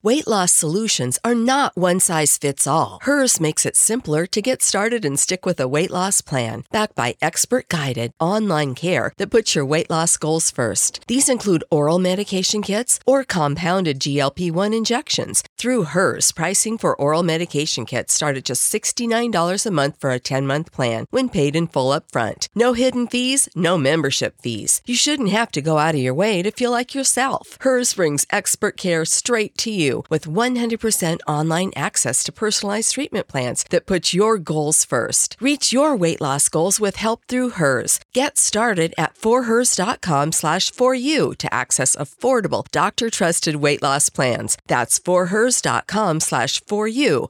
Weight loss solutions are not one size fits all. Hers makes it simpler to get started and stick with a weight loss plan, backed by expert-guided online care that puts your weight loss goals first. These include oral medication kits or compounded GLP-1 injections. Through Hers, pricing for oral medication kits start at just $69 a month for a 10-month plan when paid in full up front. No hidden fees, no membership fees. You shouldn't have to go out of your way to feel like yourself. Hers brings expert care straight to you with 100% online access to personalized treatment plans that put your goals first. Reach your weight loss goals with help through Hers. Get started at forhers.com/4u to access affordable, doctor-trusted weight loss plans. That's forhers.com/4u,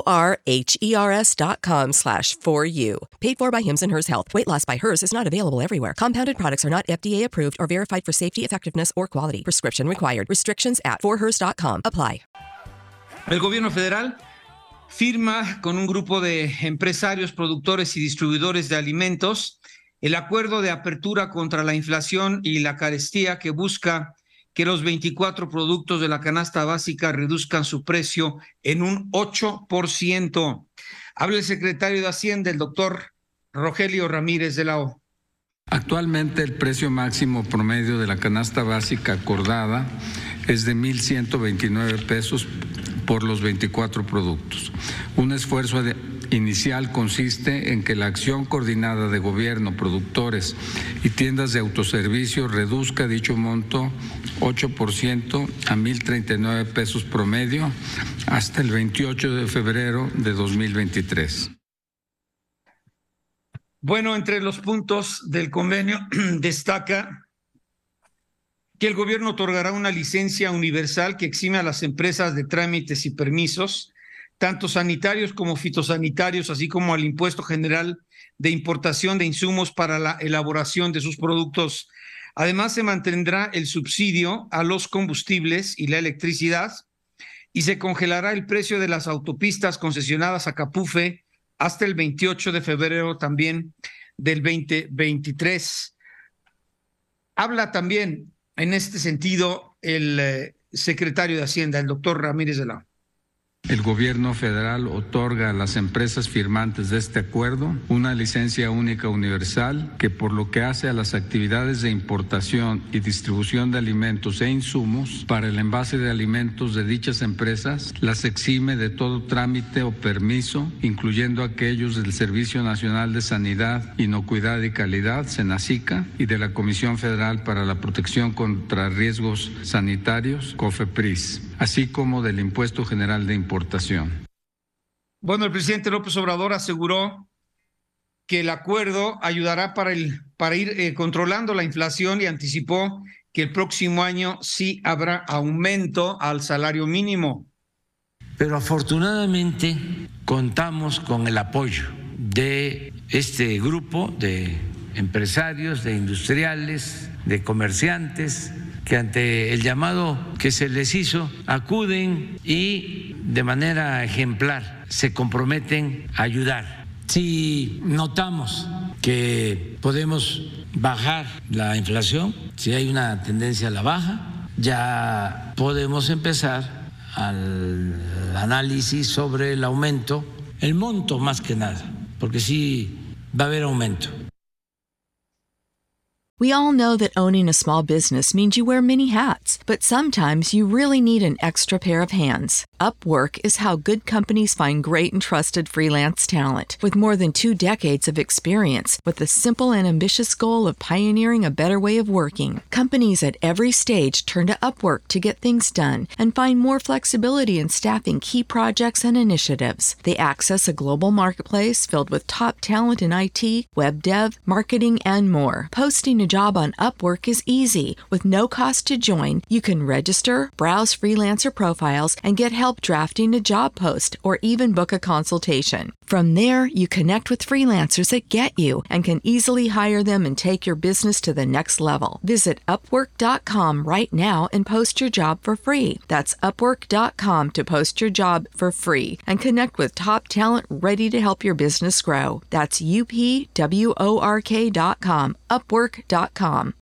forhers.com/4u. Paid for by Hims & Hers Health. Weight loss by Hers is not available everywhere. Compounded products are not FDA approved or verified for safety, effectiveness, or quality. Prescription required. Restrictions at forhers.com. Apply. El gobierno federal firma con un grupo de empresarios, productores y distribuidores de alimentos el acuerdo de apertura contra la inflación y la carestía que busca que los 24 productos de la canasta básica reduzcan su precio en un 8%. Habla el secretario de Hacienda, el doctor Rogelio Ramírez de la O. Actualmente el precio máximo promedio de la canasta básica acordada es de 1,129 pesos por los 24 productos. Un esfuerzo inicial consiste en que la acción coordinada de gobierno, productores y tiendas de autoservicio reduzca dicho monto 8% a 1,039 pesos promedio hasta el 28 de febrero de 2023. Bueno, entre los puntos del convenio destaca que el gobierno otorgará una licencia universal que exime a las empresas de trámites y permisos, tanto sanitarios como fitosanitarios, así como al impuesto general de importación de insumos para la elaboración de sus productos. Además, se mantendrá el subsidio a los combustibles y la electricidad y se congelará el precio de las autopistas concesionadas a Capufe hasta el 28 de febrero también del 2023. Habla también en este sentido el secretario de Hacienda, el doctor Ramírez de la O. El gobierno federal otorga a las empresas firmantes de este acuerdo una licencia única universal que, por lo que hace a las actividades de importación y distribución de alimentos e insumos para el envase de alimentos de dichas empresas, las exime de todo trámite o permiso, incluyendo aquellos del Servicio Nacional de Sanidad, Inocuidad y Calidad, SENACICA, y de la Comisión Federal para la Protección contra Riesgos Sanitarios, COFEPRIS, así como del Impuesto General de Importación. Bueno, el presidente López Obrador aseguró que el acuerdo ayudará para ir controlando la inflación y anticipó que el próximo año sí habrá aumento al salario mínimo. Pero afortunadamente contamos con el apoyo de este grupo de empresarios, de industriales, de comerciantes, que ante el llamado que se les hizo acuden y de manera ejemplar se comprometen a ayudar. Si notamos que podemos bajar la inflación, si hay una tendencia a la baja, ya podemos empezar al análisis sobre el aumento, el monto más que nada, porque sí va a haber aumento. We all know that owning a small business means you wear many hats, but sometimes you really need an extra pair of hands. Upwork is how good companies find great and trusted freelance talent. With more than 2 decades of experience, with the simple and ambitious goal of pioneering a better way of working, companies at every stage turn to Upwork to get things done and find more flexibility in staffing key projects and initiatives. They access a global marketplace filled with top talent in IT, web dev, marketing, and more. Posting a job on Upwork is easy. With no cost to join, you can register, browse freelancer profiles, and get help drafting a job post or even book a consultation. From there, you connect with freelancers that get you and can easily hire them and take your business to the next level. Visit Upwork.com right now and post your job for free. That's Upwork.com to post your job for free and connect with top talent ready to help your business grow. That's UPWORK.com, Upwork.com.